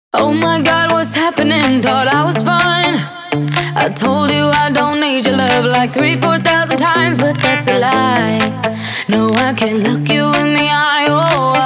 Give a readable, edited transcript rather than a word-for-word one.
Oh my God, what's happening? Thought I was fine. I told you I don't need your love like 3,000-4,000 times, but that's a lie. No, I can't look you in the eye. Oh,